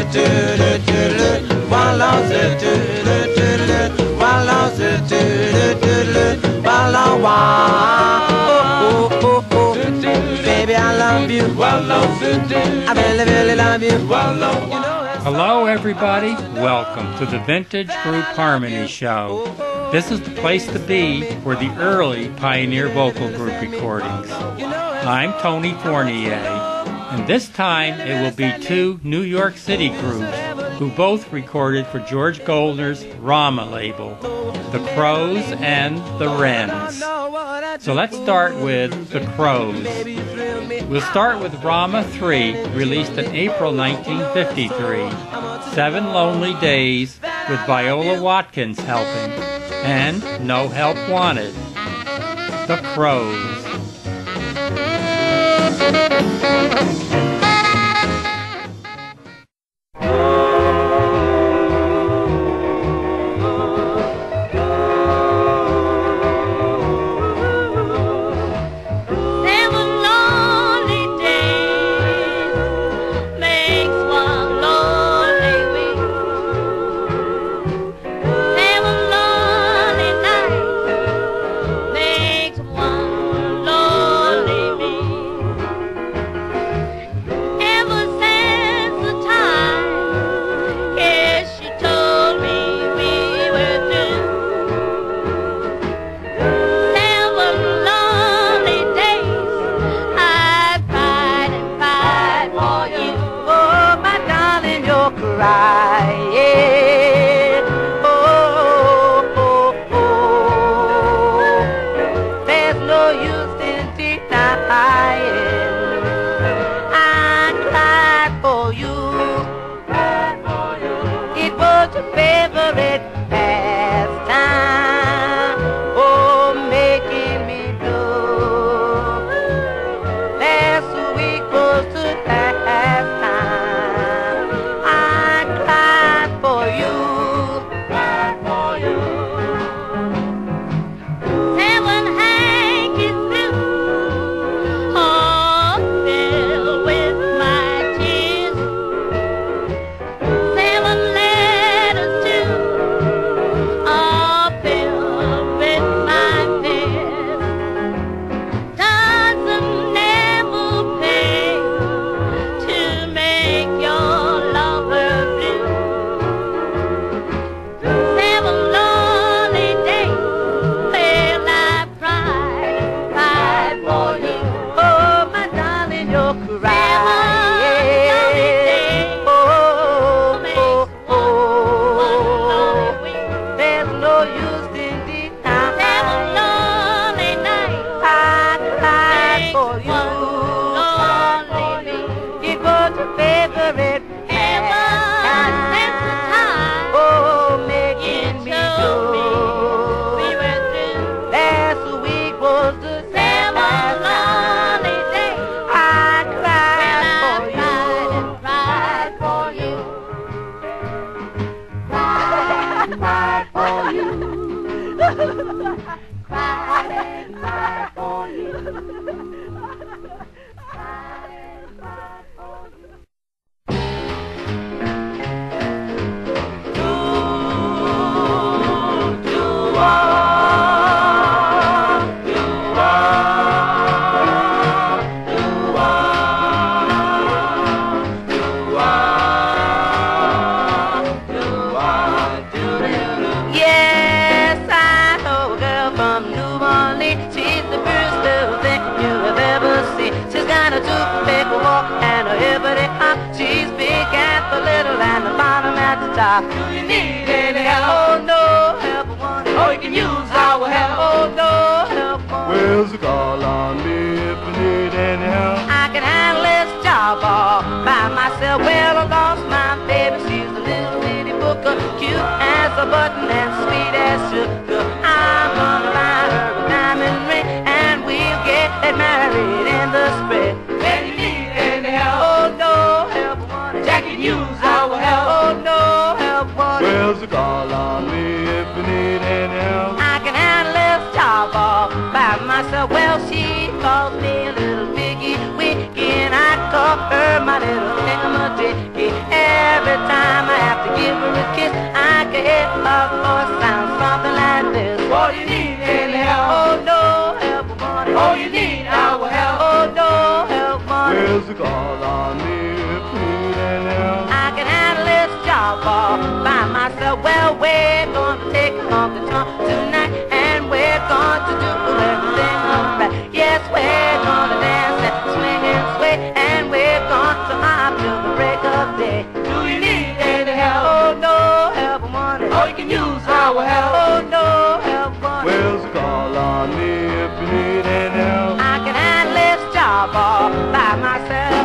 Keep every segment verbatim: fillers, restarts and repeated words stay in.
Baby, I love you. I really, really love you. Hello, everybody. Welcome to the Vintage Group Harmony Show. This is the place to be for the early Pioneer Vocal Group recordings. I'm Tony Fournier, and this time it will be two New York City groups who both recorded for George Goldner's Rama label, the Crows and the Wrens. So let's start with the Crows. We'll start with Rama three, released in April nineteen fifty-three, Seven Lonely Days with Viola Watkins helping, and No Help Wanted. The Crows. Her my little thingamajiggy every It of course sounds something like this. All you need is help. Oh no help money. All you need our help. Oh no help money. Where's the God on me if you need help? I can handle this job all by myself. Well, we're going to take it on the trunk tonight, and we're going to do everything alright. Yes, we're going to dance and swing and sway, and we're going to hop till the break of day. Do you need any help? Oh, no help money. Oh, you can use our help. Oh, no help money. Where's the call on me if you need any help? I can handle this job all by myself.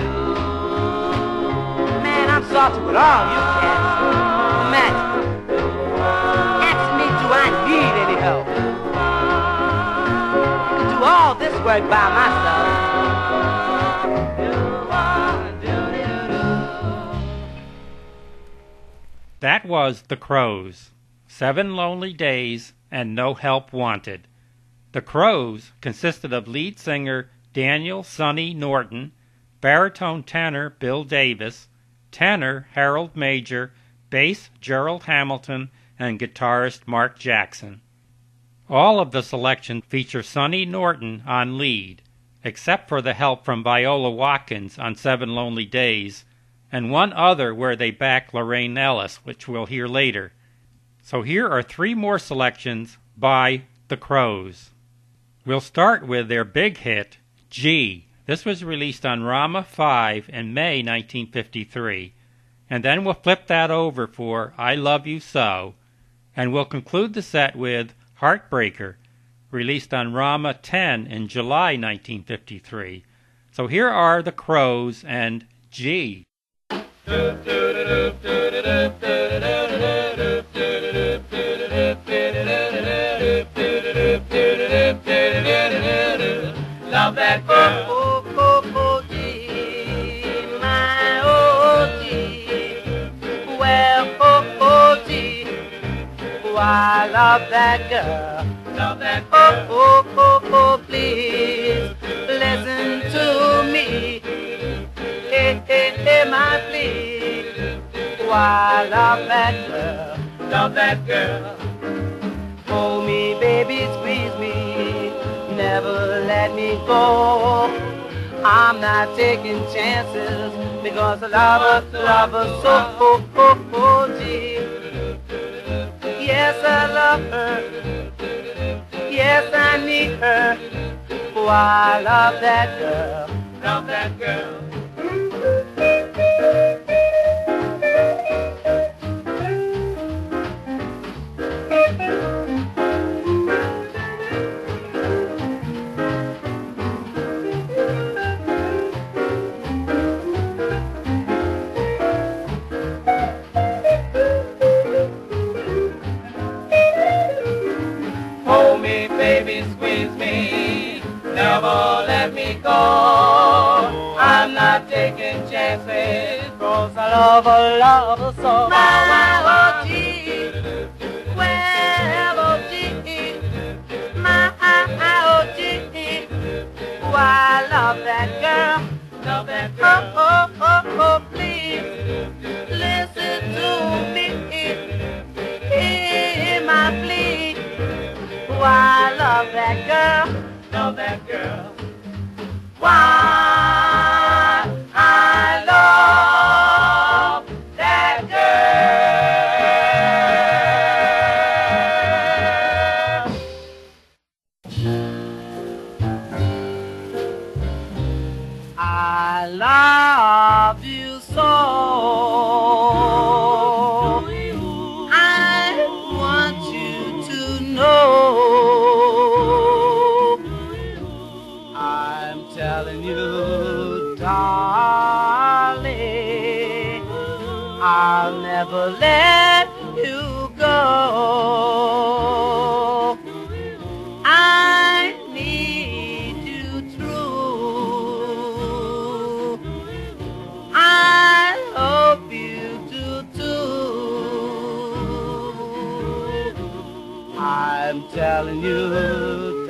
Man, I'm sorry with all you cats. Imagine. Ask me, do I need any help? To do all this work by myself. That was The Crows, Seven Lonely Days and No Help Wanted. The Crows consisted of lead singer Daniel Sonny Norton, baritone tenor Bill Davis, tenor Harold Major, bass Gerald Hamilton, and guitarist Mark Jackson. All of the selection feature Sonny Norton on lead, except for the help from Viola Watkins on Seven Lonely Days, and one other where they back Lorraine Ellis, which we'll hear later. So here are three more selections by The Crows. We'll start with their big hit, G. This was released on Rama five in May nineteen fifty-three. And then we'll flip that over for I Love You So. And we'll conclude the set with Heartbreaker, released on Rama ten in July nineteen fifty-three. So here are The Crows and G. Love that girl. Oh, oh, oh, G, my oh, G. Well, oh, oh, G, oh, I love that girl. Love that Oh, girl. oh, oh, oh, please listen to me. Hey, hey, hey, my please. Oh, I love that girl. Love that girl. Hold me, baby, squeeze me. Never let me go. I'm not taking chances because I love her, love her so. Oh, oh, oh, gee. Yes, I love her. Yes, I need her. Oh, I love that girl. Love that girl. Hold me, baby, squeeze me. Never let me go. I'm not taking chances. Cause I love her, love her so. My oh, gee. Well, oh, gee. My oh, gee. Oh, I love that girl. Love that Oh, girl. oh, oh, oh, please listen to me. Hear my plea. Oh, I love that girl. Love that girl. Why I love that girl. I love you so. I want you to know. I'm telling you, darling, I'll never let you go. I need you true. I hope you do too. I'm telling you,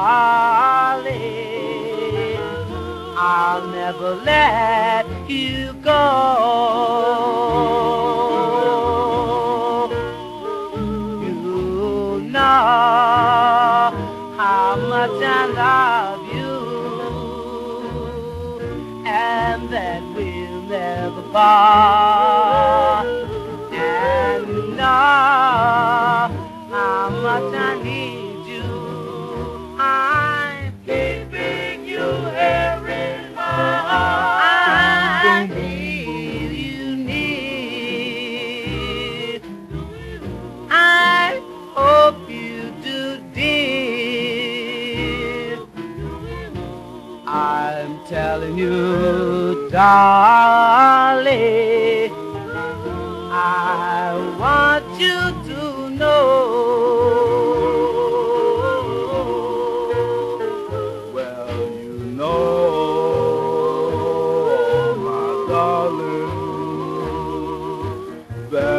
darling, I'll never let you go.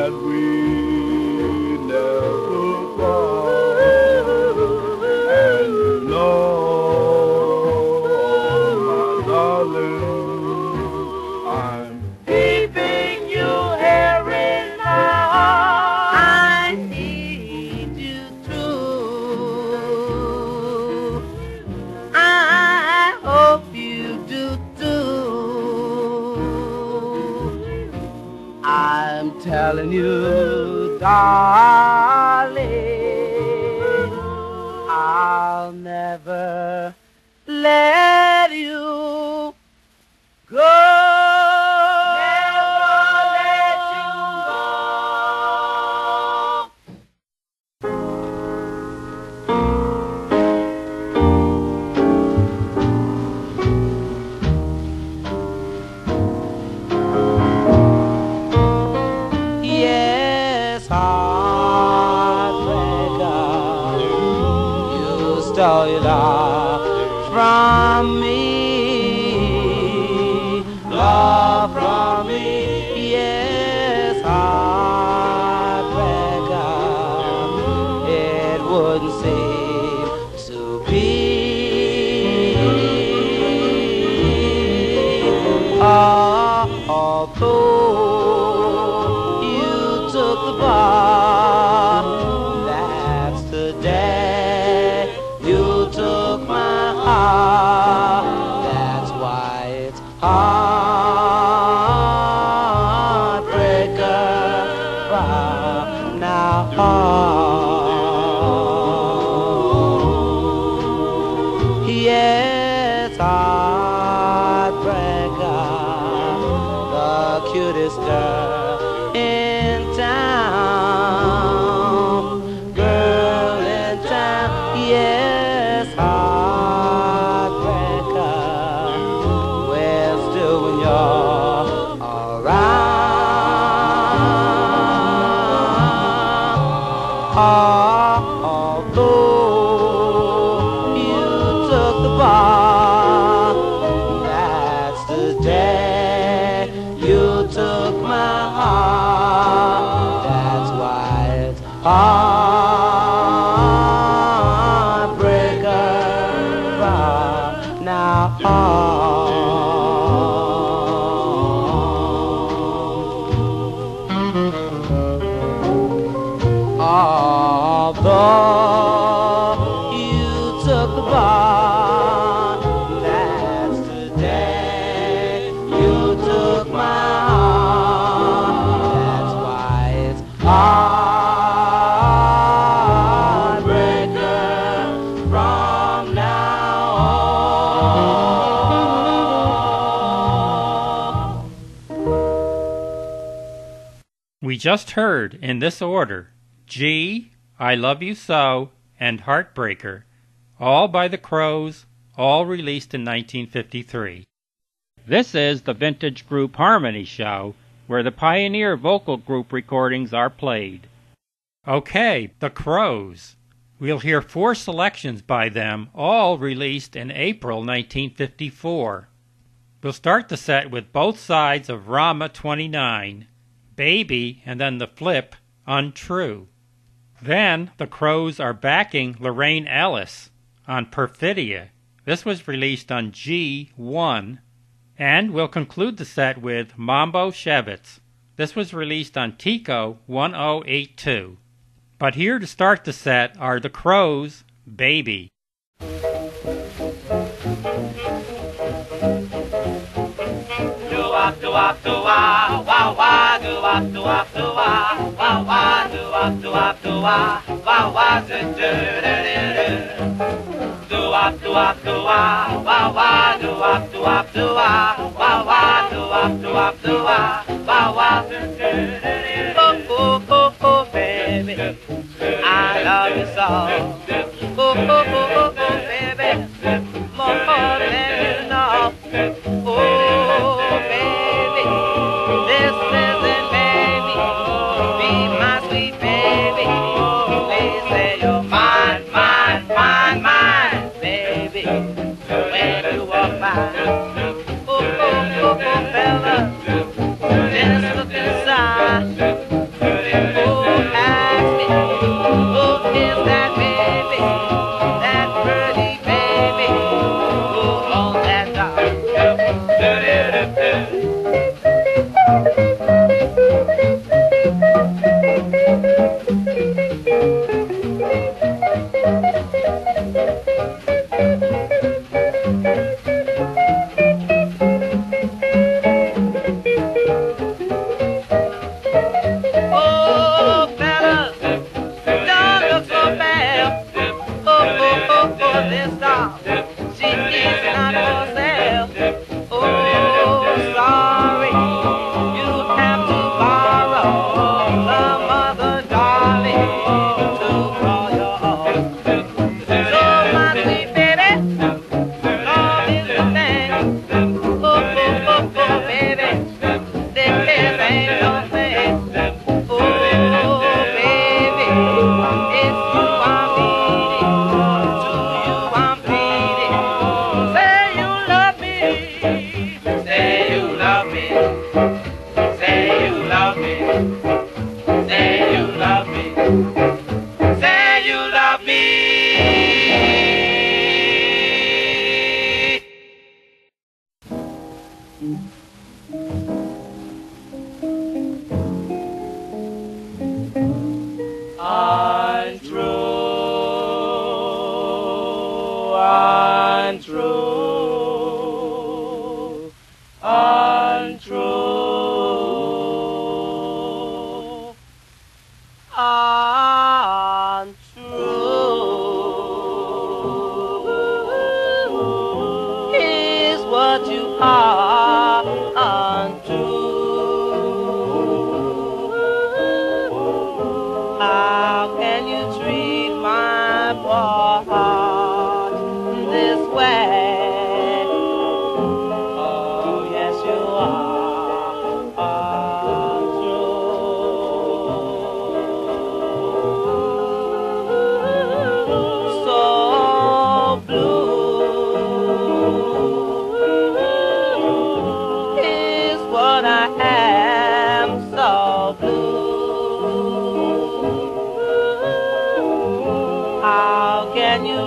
that we never part. And you know, my darling, I'm keeping you here in my heart. I need you true. I hope you do too. I'm telling you, darling, I'll never let you go. Never let you go. Yes, heartbreaker, you stole your love from me, love from me. Yes, heartbreaker, it wouldn't seem to be. Although you took the bar, that's the day you took my heart. That's why it's heartbreaker from now on. Yes, heartbreaker, the cutest girl in town, girl in town. Yes, heartbreaker, we're still when you're around. Although you took the bar, that's the day you took my heart. That's why it's heartbreaker from now on. Although you took the bar, that's the day you took my heart. That's why it's heartbreaker from now on. We just heard, in this order, G, I Love You So, and Heartbreaker, all by the Crows, all released in nineteen fifty-three. This is the Vintage Group Harmony Show, where the Pioneer vocal group recordings are played. Okay, the Crows. We'll hear four selections by them, all released in April nineteen fifty-four. We'll start the set with both sides of Rama twenty-nine, Baby, and then the flip, Untrue. Then the Crows are backing Lorraine Ellis on Perfidia. This was released on G one. And we'll conclude the set with Mambo Shevitz. This was released on Tico ten eighty-two. But here to start the set are the Crows, Baby. Do-wop, do-wop, do-wah, wah-wah, do-wop, do-wop, do-wah, wah-wah, do-wop, do-wop, do-wah, wah-wah, do-do-do-do-do. Do-wop, do-wop, do-wah, wah-wah, do-wop, do-wop, do-wah, wah-wah, do-wop, do-wop, do-wah, wah-wah, do-do-do-do-do. Oh, oh, oh, oh, baby, I love you so. Oh, oh, oh, oh, oh, baby, more than you know. Oh, baby, this isn't baby. Be my sweet baby. Please say you're mine, mine, mine, mine, baby. When you walk by, oh, oh, oh, oh, fella, just look inside.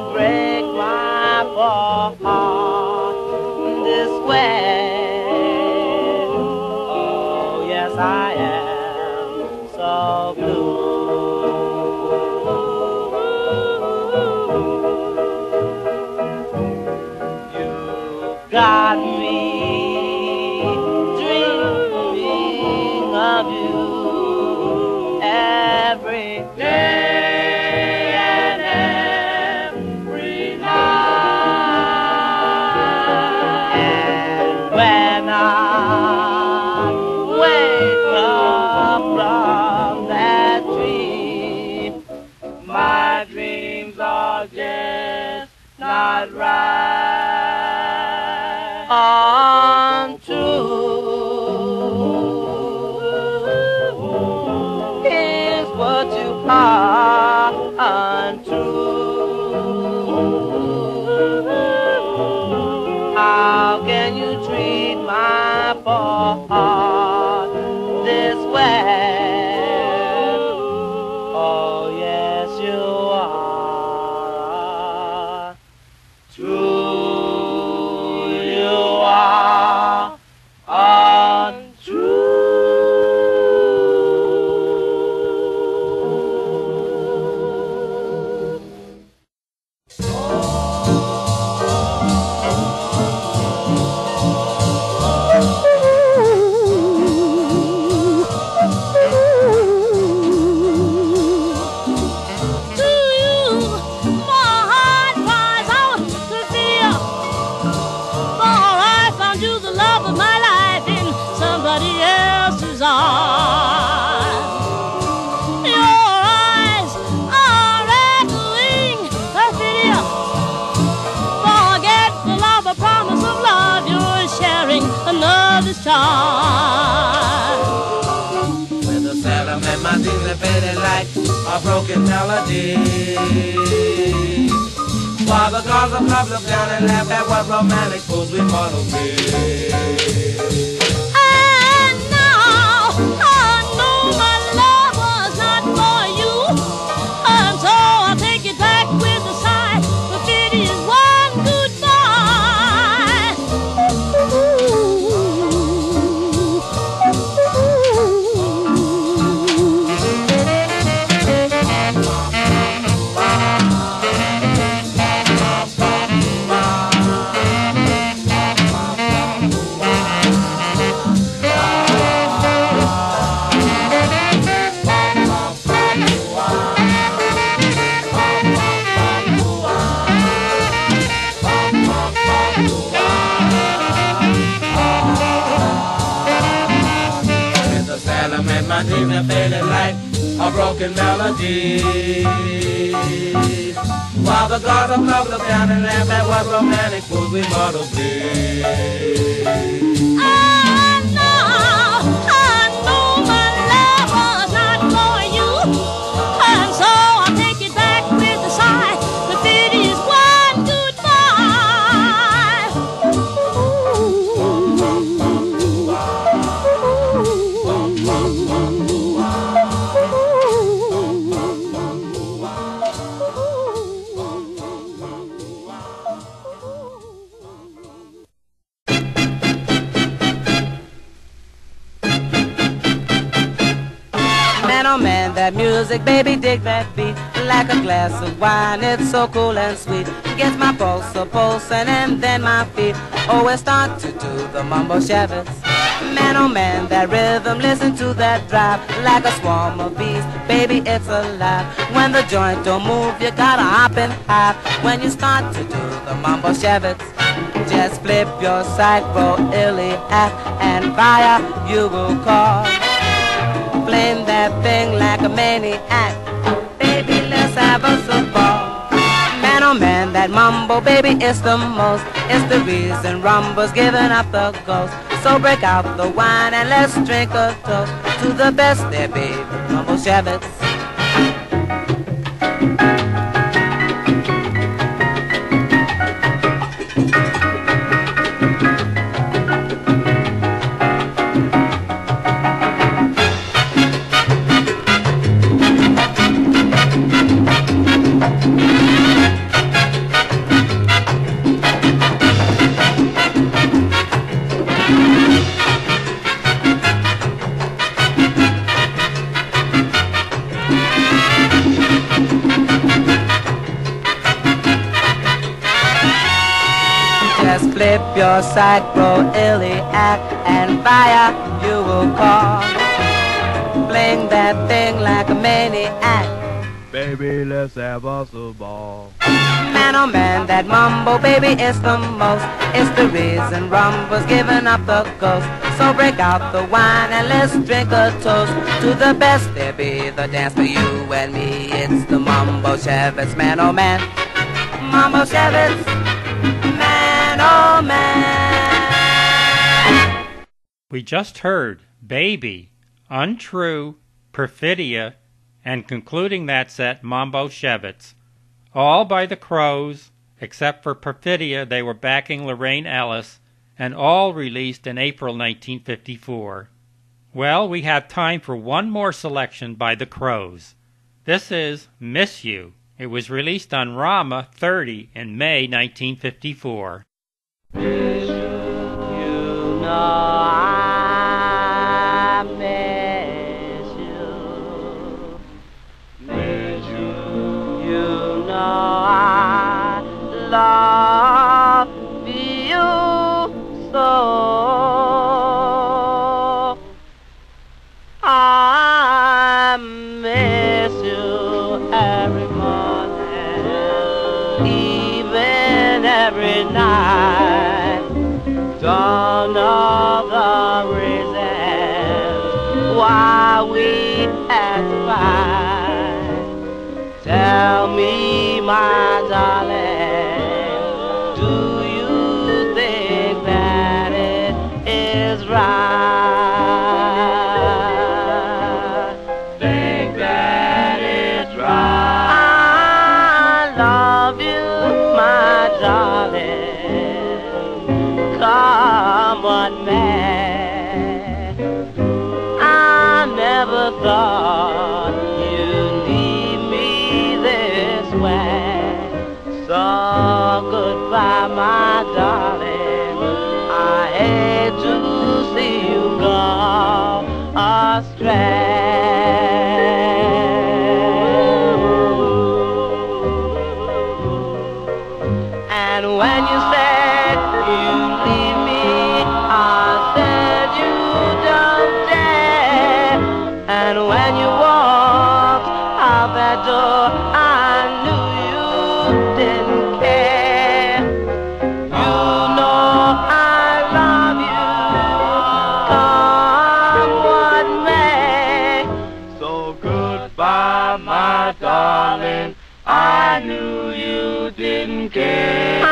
break my heart this way. Oh, yes, I am so blue. Got me dreaming of you every day and every night. And when I wake up from that dream, my dreams are just not right. Untrue is what you are. Untrue. How can you treat my poor heart this way? Oh, yes, you are. True. With a sentiment, my things are faded like a broken melody. While the girls of love look down and laugh at what romantic fools we mortals be. And now I know my love was not for you, and so I'll take it back with a sigh. But it is one goodbye. My dreams are faded like a broken melody. While the gods of love look down and laugh at what romantic fools we mortals be. And now I know my love was not for you, and so I'll take it back with a sigh. But it is one goodbye. Man, oh man, that music, baby, dig that beat. Like a glass of wine, it's so cool and sweet. Gets my pulse a pulsing and then my feet always start to do the mumbo shabas. Man, oh man, that rhythm, listen to that drive. Like a swarm of bees, baby, it's alive. When the joint don't move, you gotta hop and hop. When you start to do the mumbo shabas, just flip your side, roll illy act, and fire you will call. Flame that thing like a maniac. Baby, let's have us a ball. Man, oh man, that mumbo, baby, it's the most. It's the reason rumba's giving up the ghost. So break out the wine and let's drink a toast to the best there, baby, mumbo shabas. flip your sacroiliac and fire you will call. Fling that thing like a maniac. Baby, let's have us a ball. Man, oh man, that mumbo, baby, is the most. It's the reason Rumbo's giving up the ghost. So break out the wine and let's drink a toast to the best there be, the dance for you and me. It's the Mambo Chevitz, man, oh man. Mambo Chevitz, man, oh man. We just heard Baby, Untrue, Perfidia, and concluding that set, Mambo Chevitz. All by the Crows, except for Perfidia, they were backing Lorraine Ellis, and all released in April nineteen fifty-four. Well, we have time for one more selection by the Crows. This is Miss You. It was released on Rama thirty in May nineteen fifty-four. Miss you, you know I miss you. Miss you, you know I love you so. I miss you every morning, even every night. Don't know the reasons why we had to fight. Tell me, my darling, do you think that it is right? Think that it's right. I love you, my darling. Come what may. I never thought you'd leave me this way. So goodbye, my darling. I hate to see you go astray. And when you said you leave me, I said you don't dare. And when you walked out that door, I knew you didn't care. You know I love you, come what may. So goodbye, my darling, I knew you didn't care.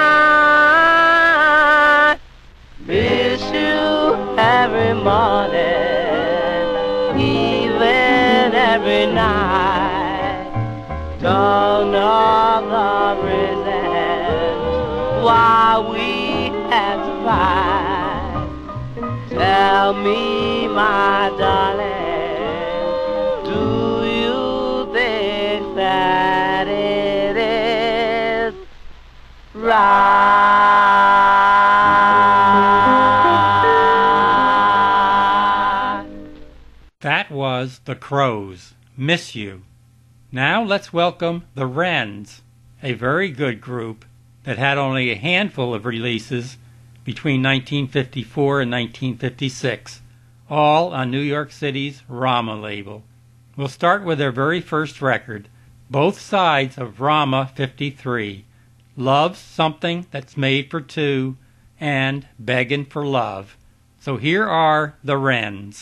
I miss you every morning, even every night. Don't know the reasons why we had to fight. Tell me, my darling, do you think that it is right? That was the Crows, Miss You. Now let's welcome the Wrens, a very good group that had only a handful of releases between nineteen fifty-four and nineteen fifty-six, all on New York City's Rama label. We'll start with their very first record, both sides of Rama fifty-three, Love's Something That's Made for Two and Beggin' for Love. So here are the Wrens.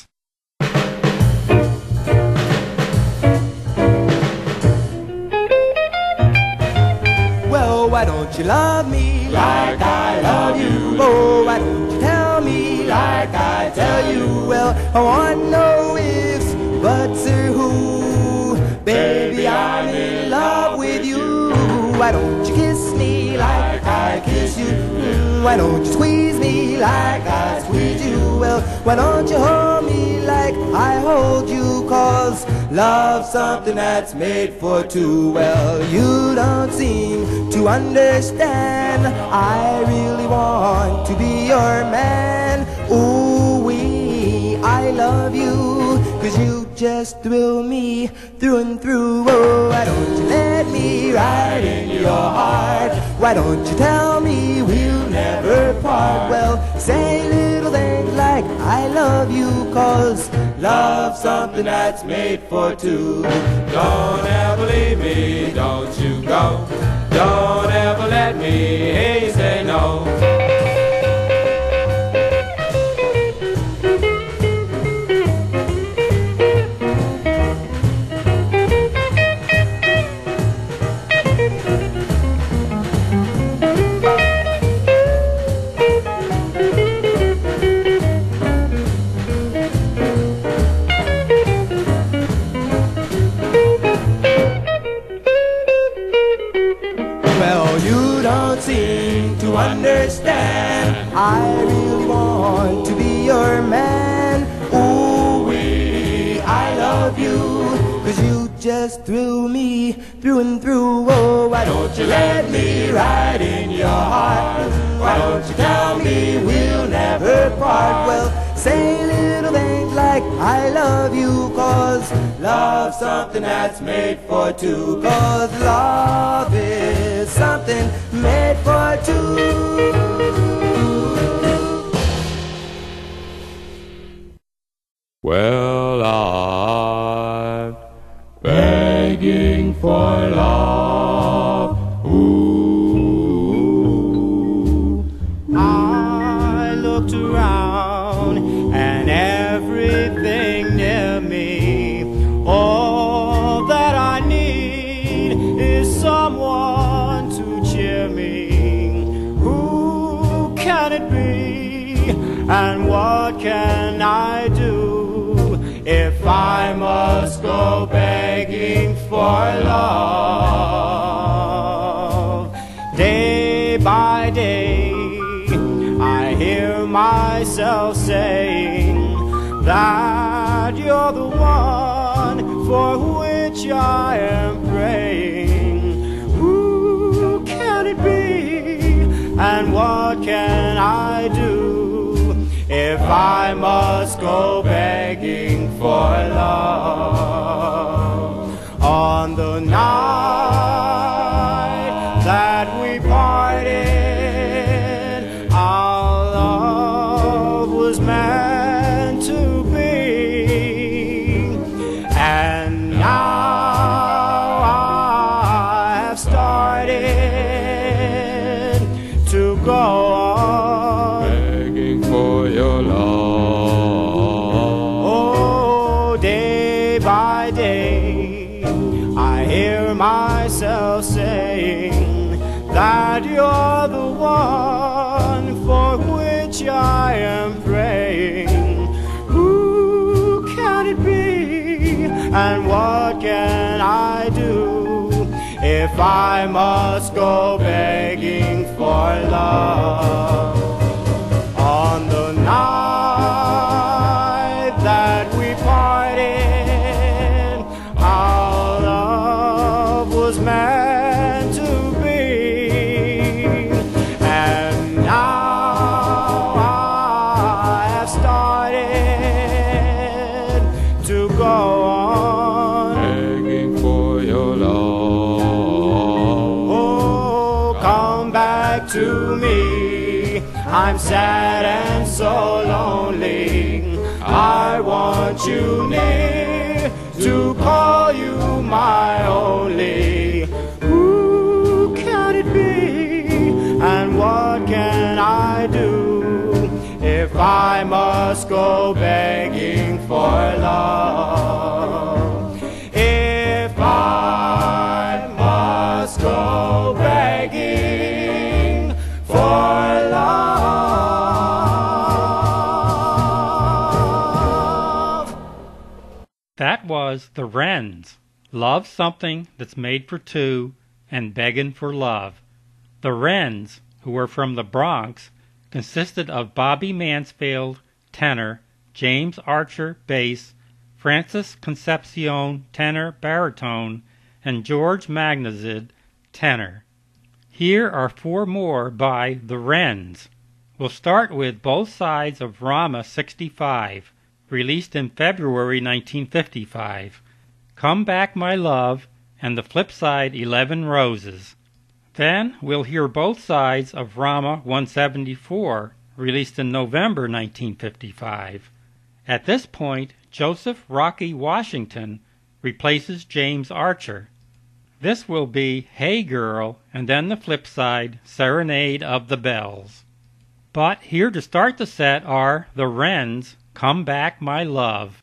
Well, why don't you love me like I love you? Oh, why don't you tell me like I tell you? Well, I want no ifs, buts, or who. Baby, I'm in love with you. Why don't you kiss me like I kiss you? Mm, why don't you squeeze me like I squeeze you? Well, why don't you hold me like I hold you? Cause love's something that's made for two. Well, you don't seem to understand. I really want to be your man. Ooh wee, I love you, cause you just thrill me through and through. Oh, why don't you let me ride in your heart? Why don't you tell me we'll never never part. Well, say little things like I love you, 'cause love's something that's made for two. Don't ever leave me, don't you go. Don't ever let me hear you say no. Seem to understand, I really want to be your man. Ooh-wee, I love you, 'cause you just thrill me through and through. Oh, why don't you let me ride in your heart? Why don't you tell me we'll never part? Well, say little things like I love you, 'cause love's something that's made for two. 'Cause love is something made for two. Well, I'm begging for love. Ooh. I looked around and everything near me, all that I need is someone to cheer me. Who can it be, and what can I do if I must go begging for love? Day by day I hear myself saying that you're the one for which I am praying. Who can it be, and what can I do if I must go begging for love? On the night that we parted, our love was meant to be, and now I have started to go on begging for your love. Oh, day by day I hear myself saying that you're the one for which I am praying. Who can it be, and what can I do if I must go begging for love? On the night that we parted, our love was meant to be, and now I have started to go on begging for your love. Oh, come back to me, I'm sad and so lonely. I want you near to call you my only. Who can it be, and what can I do if I must go begging for love? If I must go begging for love. That was the Wrens, Love Something That's Made for Two, and Beggin' for Love. The Wrens, who were from the Bronx, consisted of Bobby Mansfield, tenor, James Archer, bass, Francis Concepcion, tenor, baritone, and George Magnazid, tenor. Here are four more by the Wrens. We'll start with Both Sides of Rama sixty-five, released in February nineteen fifty-five, Come Back My Love, and the flip side Eleven Roses. Then we'll hear both sides of Rama one seventy-four, released in November nineteen fifty-five. At this point, Joseph Rocky Washington replaces James Archer. This will be Hey Girl, and then the flip side, Serenade of the Bells. But here to start the set are the Wrens, Come Back My Love.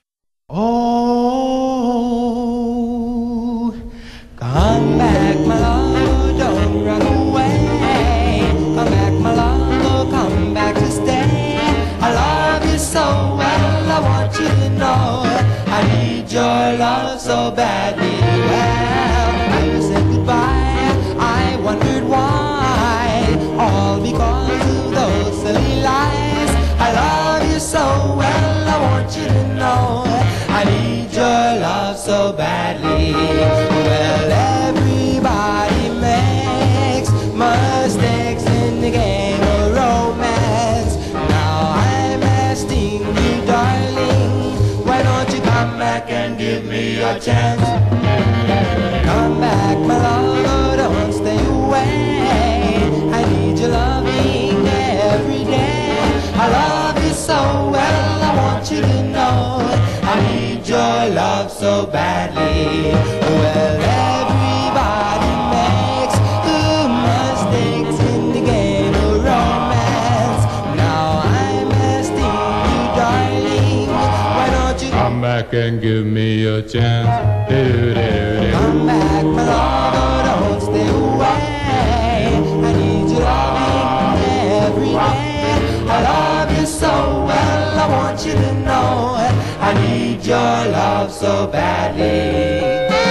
Oh, come back my love, don't run away. Come back my love, come back to stay. I love you so well, I want you to know I need your love so badly. Well, I said goodbye, I wondered why. All because of those silly lies. I love you so well, I want you to know I need your love so badly. Well, everybody makes mistakes in the game of romance. Now I'm asking you, darling, why don't you come back and give me your chance? Come back, my love, don't stay away. I need your loving every day. I love you so well, I want you to know I need your love so badly. Well, everybody makes the mistakes in the game of romance. Now I'm asking you, darling, why don't you come back and give me a chance? Do-do-do. Come back, my love, don't stay away. I need your loving every day. I love you so well, I want you to know I need your love so badly.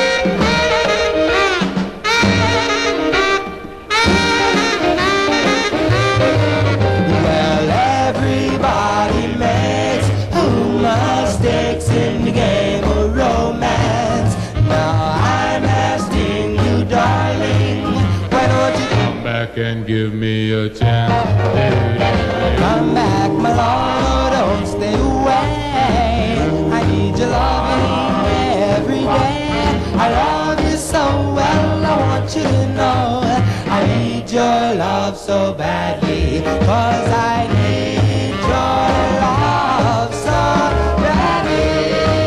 Well, everybody makes mistakes in the game of romance. Now I'm asking you, darling, why don't you come back and give me a chance? come back, my love, don't stay away. I need your loving every day. I love you so well, I want you to know I need your love so badly. Cause I need your love so badly.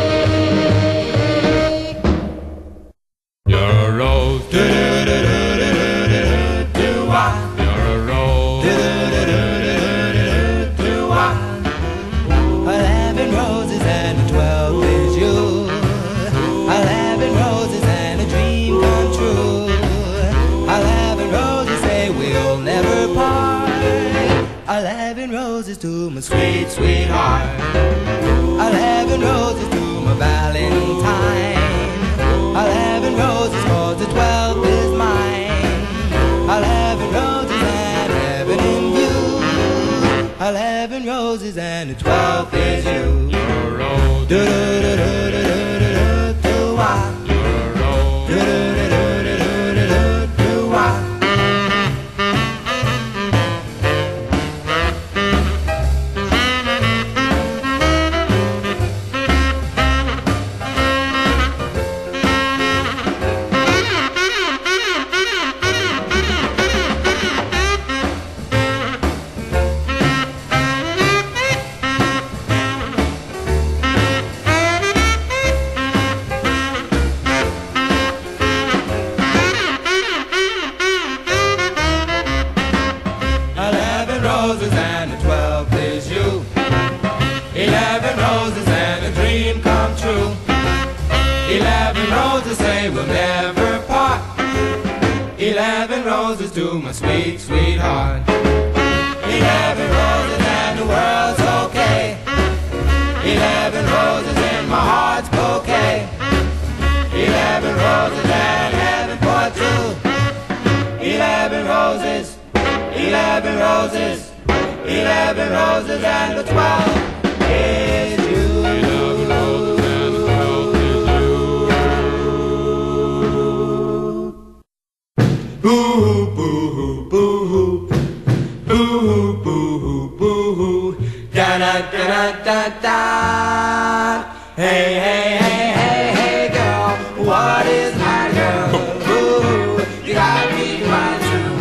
You're a rose, do-do-do-do-do-do-do-do-do-ah. You're a rose, do-do-do-do-do-do-do-do-ah. Eleven roses and twelve is you. Eleven roses and a dream come true. Eleven roses say we'll never part. Eleven roses to my sweet, sweetheart. Eleven roses to my Valentine. Eleven roses cause the twelfth is mine. Eleven roses and heaven in view. Eleven roses and the twelfth is you. You're a rose, Do-do-do-do-do-do-do-do-do-ah. you're a rose. Do-do-do-do-do-do-do-do-ah. Eleven roses and the twelfth is you. Eleven roses and a dream come true. Eleven roses say we'll never part. Eleven roses to my sweet, sweetheart. Eleven roses and the world's okay. Eleven roses in my heart's bouquet. Eleven roses and heaven for two. Eleven roses, eleven roses, eleven roses and the twelfth is you. Eleven roses and the twelfth is you. Boo-hoo, boo-hoo, boo-hoo. Boo-hoo, boo-hoo, boo-hoo. Da-da-da-da-da-da. Hey, hey, hey, hey, hey, girl. What is my girl? Boo-hoo, you got me crying too.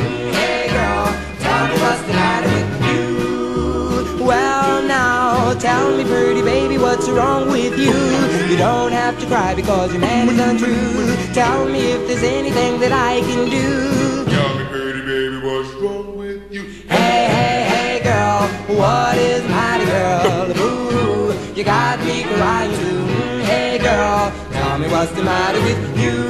have to cry because your man is untrue. Tell me if there's anything that I can do. Tell me, pretty baby, what's wrong with you? Hey, hey, hey, girl, what is the matter, girl? Ooh, you got me crying too. Hey, girl, tell me what's the matter with you.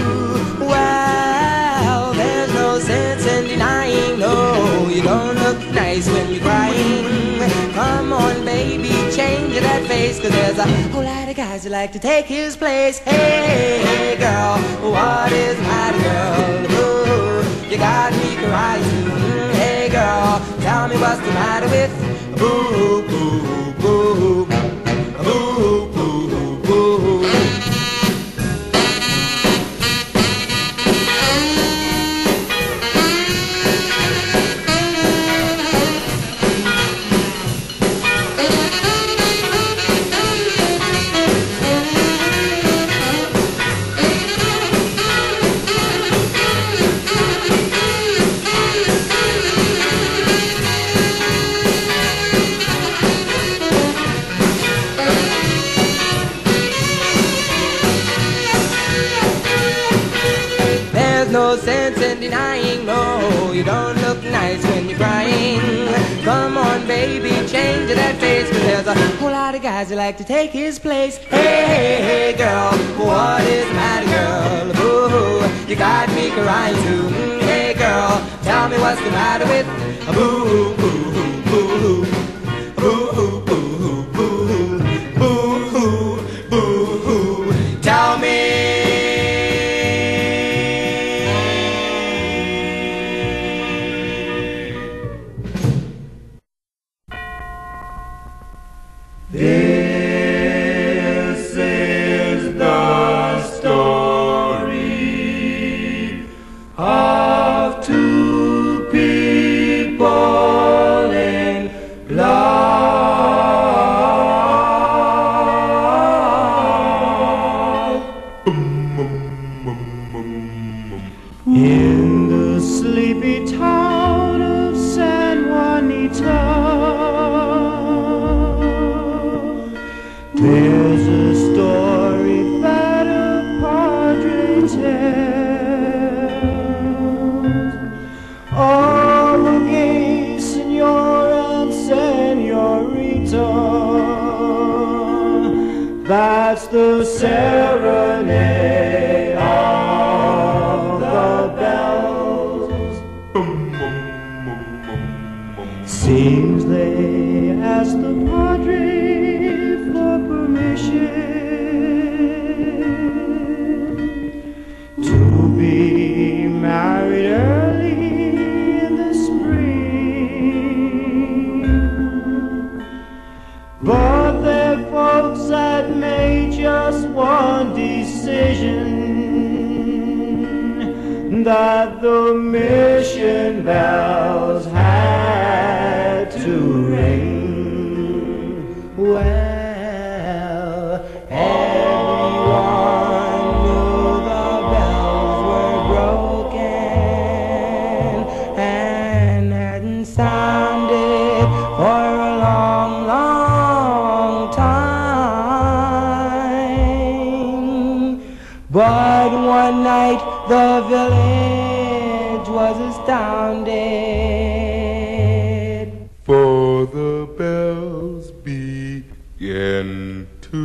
Well, there's no sense in denying, no, you don't look nice when you're crying. Come on, baby, change that face, 'cause there's a whole lot of guys who like to take his place. Hey, hey, girl, what is the matter, girl? Ooh, you got me crying too. Hey, girl, tell me what's the matter with boo, boo, boo, boo, boo, boo, boo. No sense in denying, no, you don't look nice when you're crying. Come on, baby, change that face, 'cause there's a whole lot of guys who like to take his place. Hey, hey, hey, girl, what is the matter, girl? Ooh, you got me crying too. Hey, girl, tell me what's the matter with boo, boo, boo, boo, boo, boo, boo, boo, boo, boo. Tell me. This is the story of two people in love. In the sleepy town of San Juanito, there's a story that a padre tells. All the gay senor and senorita, that's the serenade of the bells. Seems they asked the padre for permission to be married early in the spring, but their folks had made just one decision, that the mission bells had to ring. Well, everyone knew the bells were broken and hadn't sounded for a long, long time. But one night the village was astounded, For the bells begin to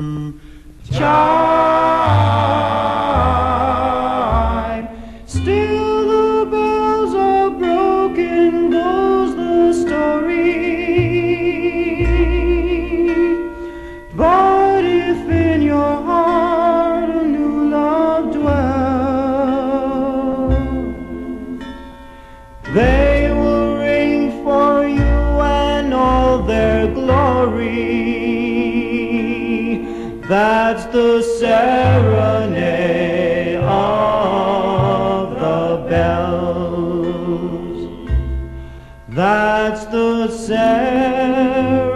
chime. Still the bells are broken, goes the story. But if in your heart a new love dwells, they will ring for you and all their glory. That's the serenade of the bells. That's the serenade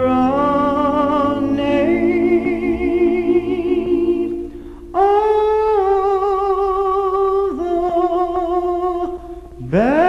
of the bells.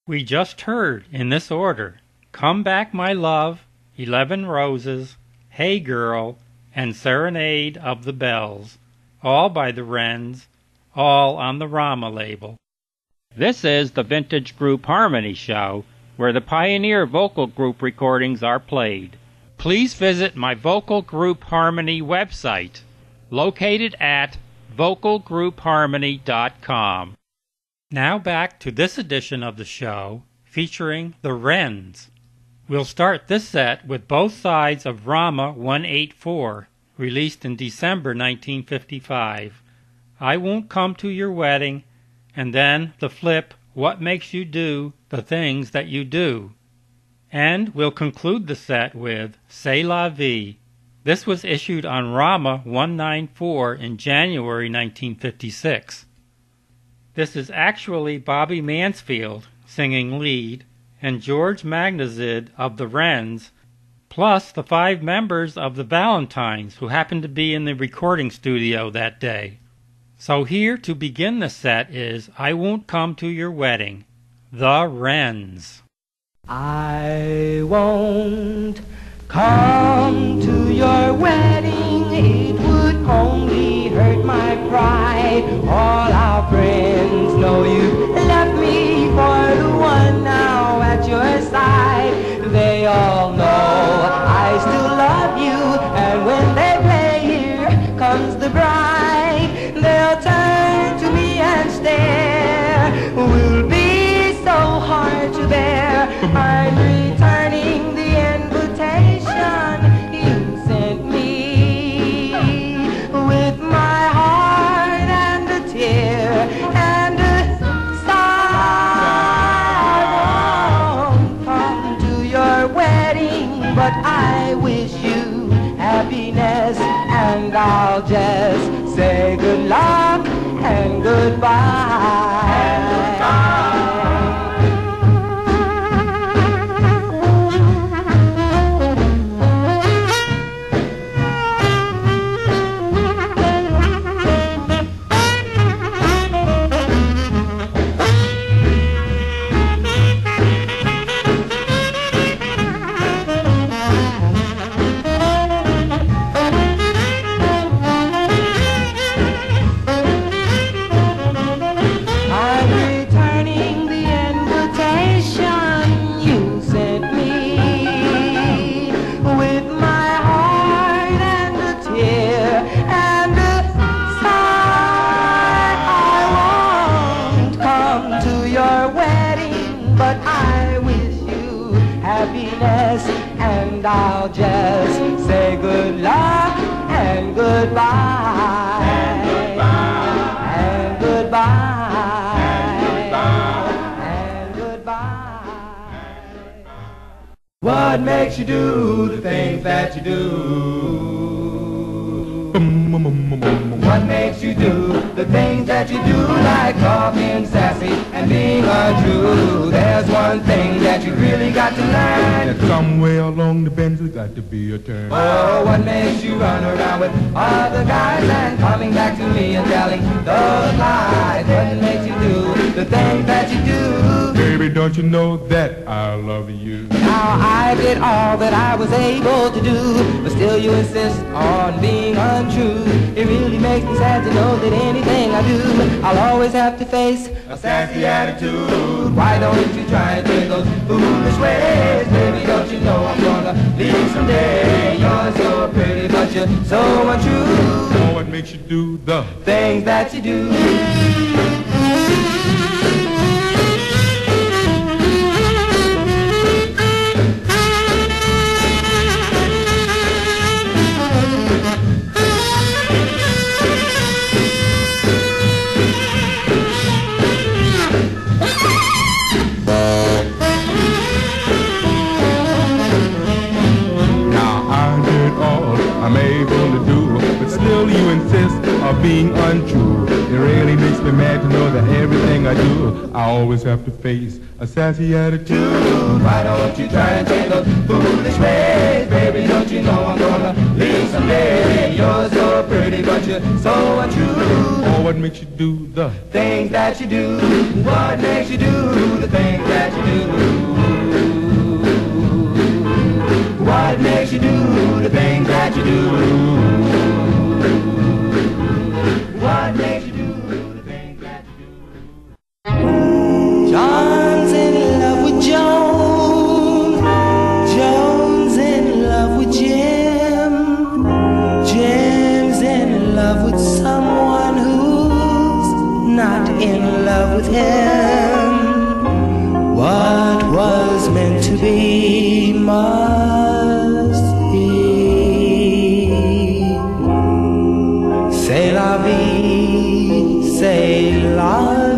We just heard, in this order, Come Back My Love, Eleven Roses, Hey Girl, and Serenade of the Bells, all by the Wrens, all on the Rama label. This is the Vintage Group Harmony Show, where the Pioneer Vocal Group recordings are played. Please visit my Vocal Group Harmony website, located at vocal group harmony dot com. Now back to this edition of the show, featuring the Wrens. We'll start this set with both sides of Rama one eighty-four, released in December nineteen fifty-five. I Won't Come to Your Wedding, and then the flip, What Makes You Do the Things That You Do. And we'll conclude the set with C'est La Vie. This was issued on Rama one ninety-four in January nineteen fifty-six. This is actually Bobby Mansfield singing lead, and George Magnazid of the Wrens, plus the five members of the Valentines who happened to be in the recording studio that day. So here to begin the set is I Won't Come to Your Wedding, the Wrens. I won't come to your wedding, it would only hurt my pride. All our friends know you left me for the one now at your side. They all know I still love you, and when they play Here Comes the Bride, they'll turn to me and stare. Will be so hard to bear. I'm returning the invitation you sent me, with my heart and a tear and a sigh. I won't come to your wedding, but I wish you happiness, and I'll just say good luck and goodbye. And goodbye. And I'll just say good luck and goodbye. And goodbye. And goodbye. And goodbye. And goodbye. What makes you do the things that you do? What makes you do the things that you do, like talking sassy and being untrue? There's one thing that you really got to learn, that somewhere along the bend there's got to be a turn. Oh, what makes you run around with other guys and coming back to me and telling those lies? What makes you do the things that you do? Baby, don't you know that I love you? Now I did all that I was able to do, but still you insist on being untrue. It really makes me sad to know that anything I do, I'll always have to face a sassy attitude. Why don't you try and take those foolish ways? Baby, don't you know I'm gonna leave someday? You're so pretty, but you're so untrue. Oh, what makes you do the things that you do? I'm able to do, but still you insist of being untrue. It really makes me mad to know I do, I always have to face a sassy attitude. Why don't you try and take those foolish ways? Baby, don't you know I'm gonna leave someday? You're so pretty, but you're so untrue. Oh, what makes you do the things that you do? What makes you do the things that you do? What makes you do the things that you do? What makes you do the things that you do? John's in love with Joan. Joan's in love with Jim. Jim's in love with someone who's not in love with him. What was meant to be must be. C'est la vie, c'est la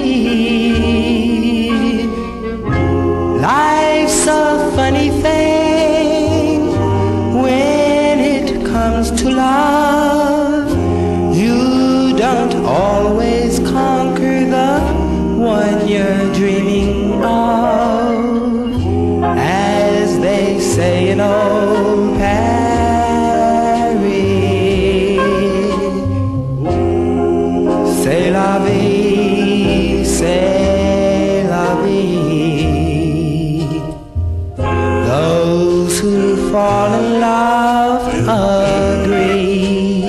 vie. Life's a funny thing when it comes to love. You don't always conquer the one you're dreaming of. As they say in old Paris, c'est la vie, c'est la vie. Those who fall in love agree.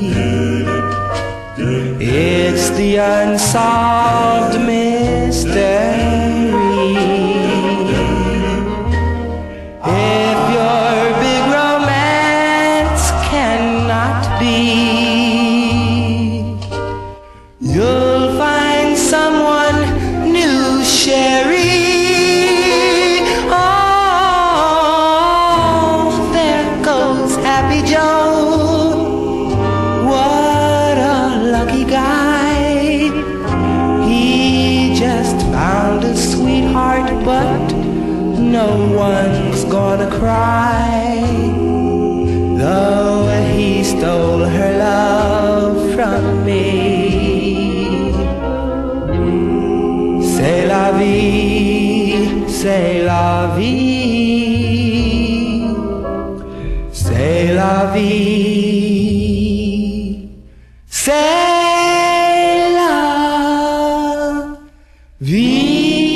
It's the unsolved mystery. If your big romance cannot be, you'll find someone new, Sherry. Oh, there goes Happy Joe. What a lucky guy. He just found a sweetheart, but no one's gonna cry, though he stole her love from me. C'est la vie, c'est la vie, c'est la vie, c'est la vie.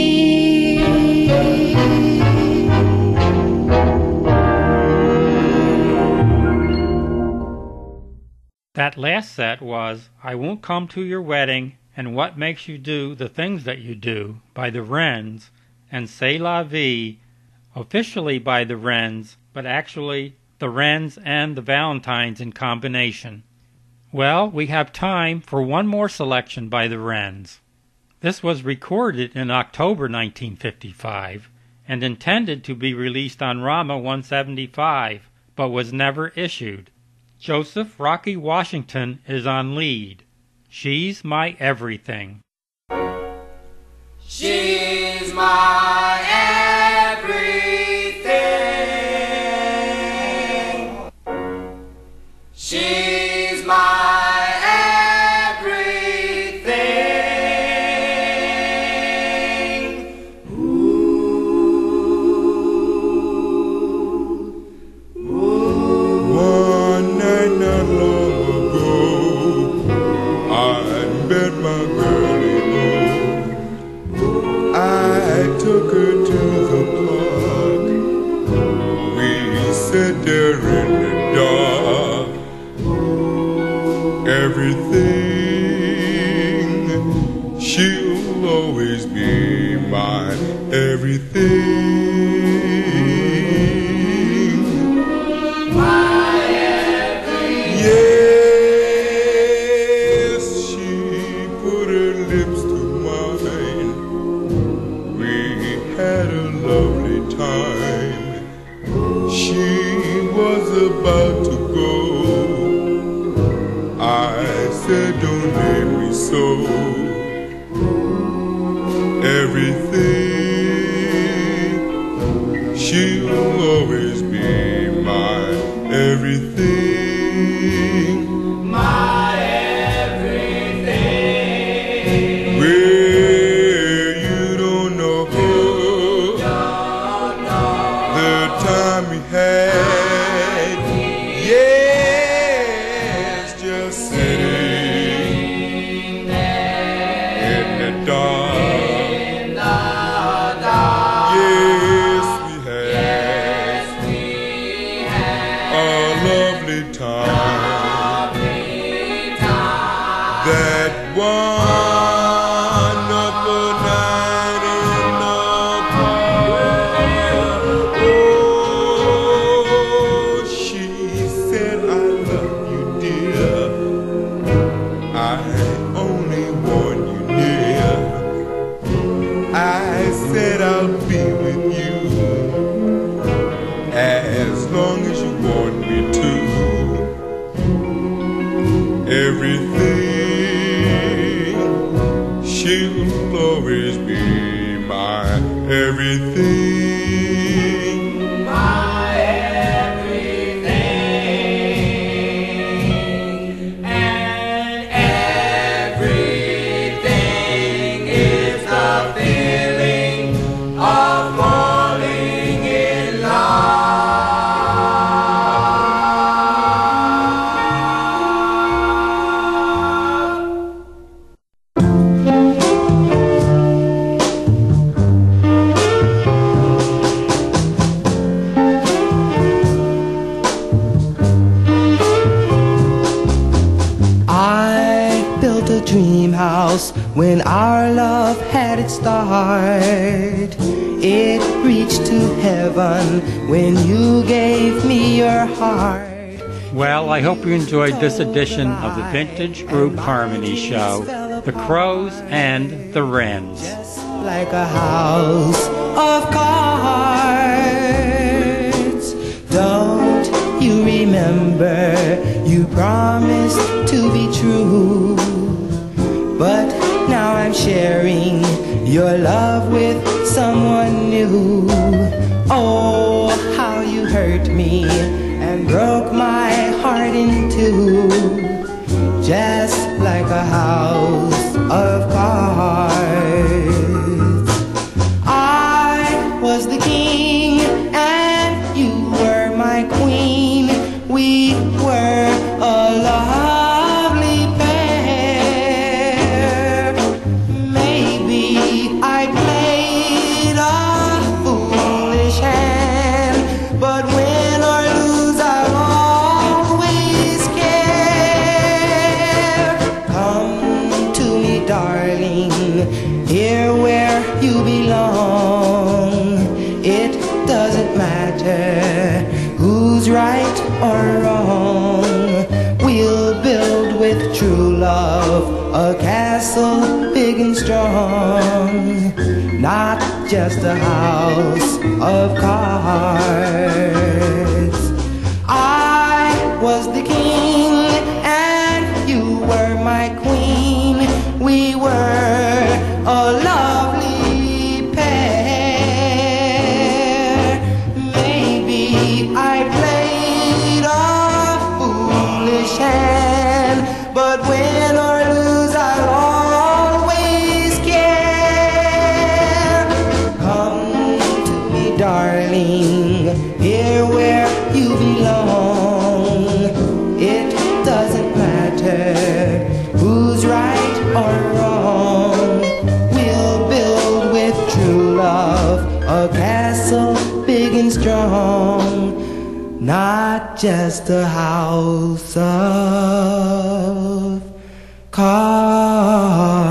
That last set was I Won't Come to Your Wedding and What Makes You Do the Things That You Do by the Wrens, and C'est La Vie, officially by the Wrens, but actually the Wrens and the Valentines in combination. Well, we have time for one more selection by the Wrens. This was recorded in October nineteen fifty-five and intended to be released on Rama one seventy-five, but was never issued. Joseph Rocky Washington is on lead. She's My Everything. She's my everything. She's my everything. Ooh, ooh. One night not long ago, I met my girlie. I took her to the park. We sat there in the dark. Everything, she'll always be my everything. My everything. Yes, she put her lips to mine. We had a lovely time. She was about to go. I said, don't leave me so. Everything, she'll always be my everything. My everything. Well, the dark. In the dark. Yes, we had. Yes, we had. A lovely time. Lovely time. That wonderful night in the park. Oh, she said, I love you, dear. I only want you near. I said I'll be with you as long as you want me to. Everything, she'll always be my everything. My everything. And everything is the feeling of falling in love. I built a dream house when our love had its start. It reached to heaven when you gave me your heart. Well, I hope you enjoyed this edition of the Vintage Group Harmony Show, The Crows and the Wrens. Just like a house of cards. Don't you remember you promised to be true? But now I'm sharing your love with someone new. Oh, how you hurt me and broke my heart in two. Just like a house of cards. I was the king and you were my queen. We were a lovely pair. Maybe I played a foolish hand, but win or lose I'll always care. Come to me, darling, here where you belong. It doesn't matter who's right or wrong. We'll build with true love a castle big and strong, not just a house of cards. I was the king and you were my queen. We were a lovely pair. Maybe I played a foolish hand, but win or lose I'll always care. Come to me, darling, here where you belong. It doesn't matter who's right or wrong. We'll build with true love a castle big and strong, not just a house of cards.